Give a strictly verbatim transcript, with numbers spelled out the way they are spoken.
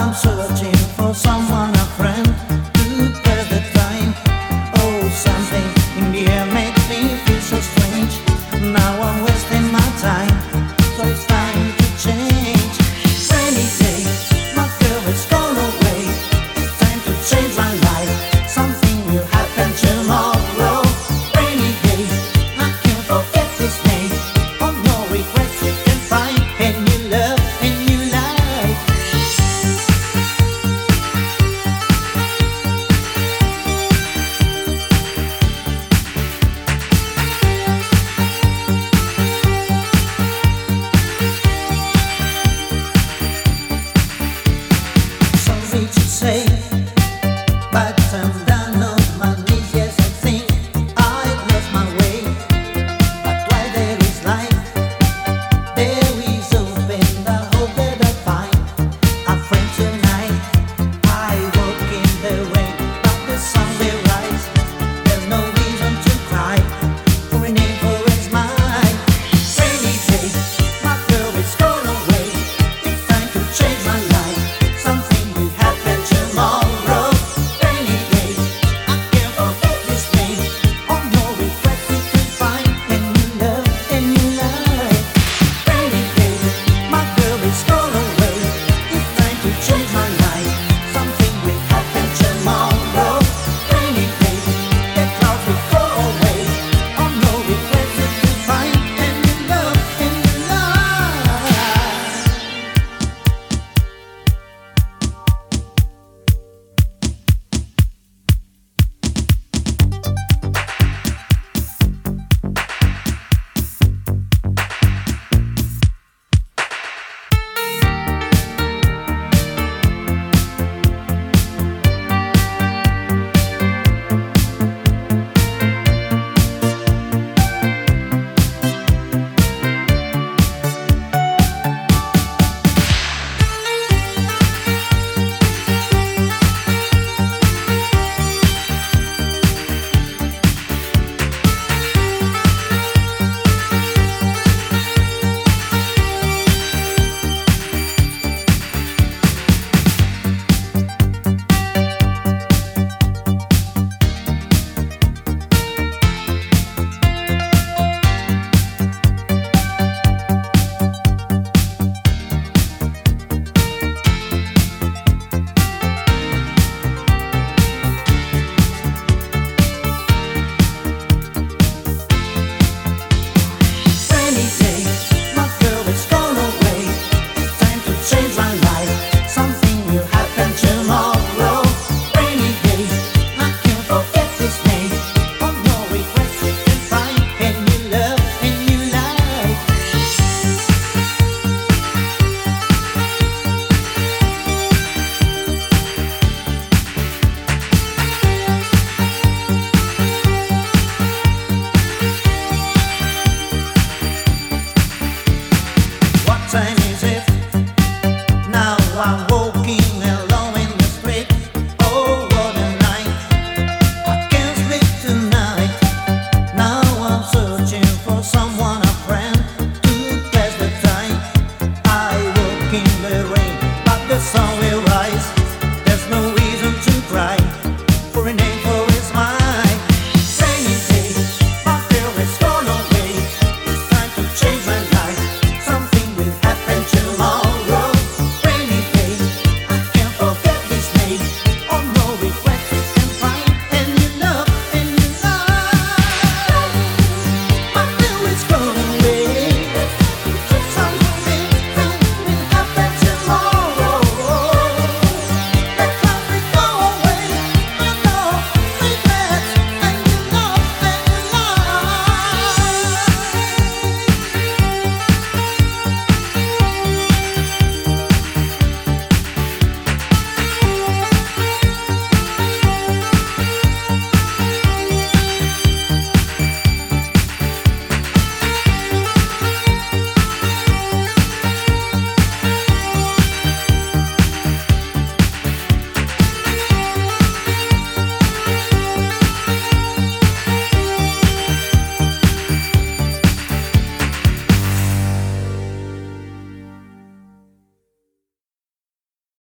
searching for someone, a friend, to pass the time. Oh, something in the air makes me feel so strange. Now I'm wasting my time, so it's time to change. Rainy day, my girl is gone away. It's time to change my life. Something will happen tomorrow. Rainy day, I can't forget this name. Oh, no regrets you can find. And you love, and you like. Sorry to say, but I'm down on my knees. Yes, I think I've lost my way. But while there is life, there is hope, and I hope that I find a friend tonight. I walk in the rain, but the sun will rise. There's no reason to cry, for an angel is mine. Rainy day, my girl is gone away. It's time to change my life. Something will happen tomorrow. Rainy day, I can't forget this name. Oh, no regrets you can find. And you love, and you like. Rainy day, my girl is gone away. It's time to change my life.